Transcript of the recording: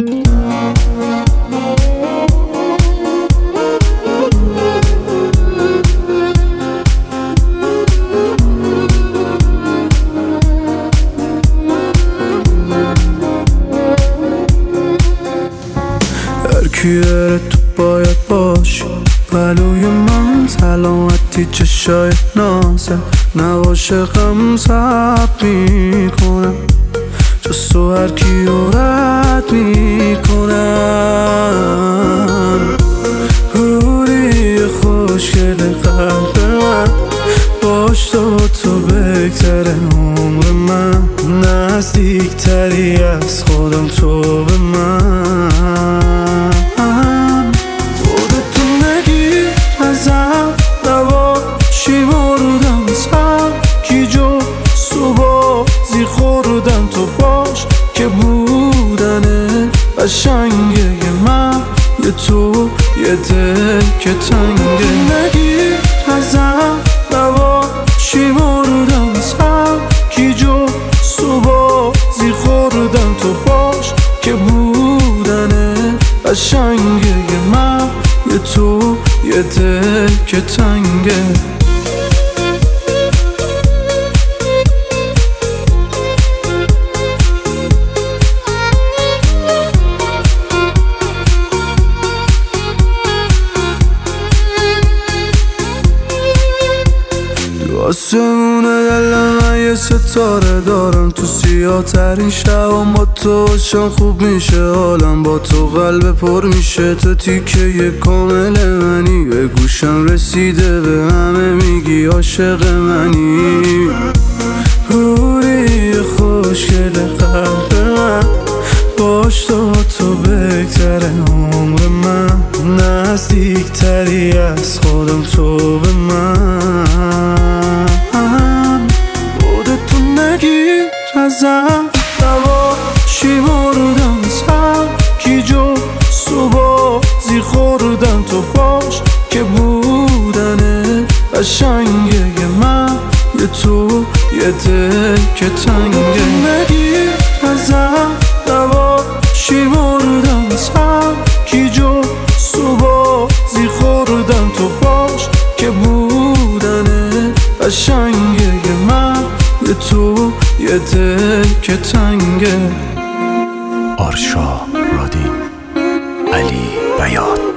هرکیه تو باید باشی پلوی من، سلامتی چشای نازت نباشه غم ثبت میکنم، جز تو هر کیو رد میکنم. حوری خوشگل قلب من، باش تو بگذره عمر من، نزدیکتری از خودم تو به من. خودتو نگیر ازم، نباشی مردم سم کی جو بازی خوردم، تو باش که بودنه قشنگه من، یه تو یه دل که تنگه. نگیر ازم، نباشی مردم سم کی جو بازی خوردم، تو باش که بودنه قشنگه من، یه تو یه دل که تنگه. آسمون دل من یه ستاره دارم، تو سیاه ترین شبم با تو باشم خوب میشه حالم، با تو قلب پر میشه، تو تیکه یه کامل منی، به گوشم رسیده به همه میگی عاشق منی. حوری خوشگل قلب من، باش تو بگذره عمر من، نزدیکتری از خودم تو به من. خودتو نگیر ازم، نباشی مردم سم کی جو بازی خوردم، تو باش که بودنه قشنگه من، یه تو یه دل که تنگه. نگیر ازم، نباشی مردم سم کی جو بازی خوردم، تو باش که بودنه قشنگه من، یه تو یه دل که تنگه. آرشا رادین، علی بیات.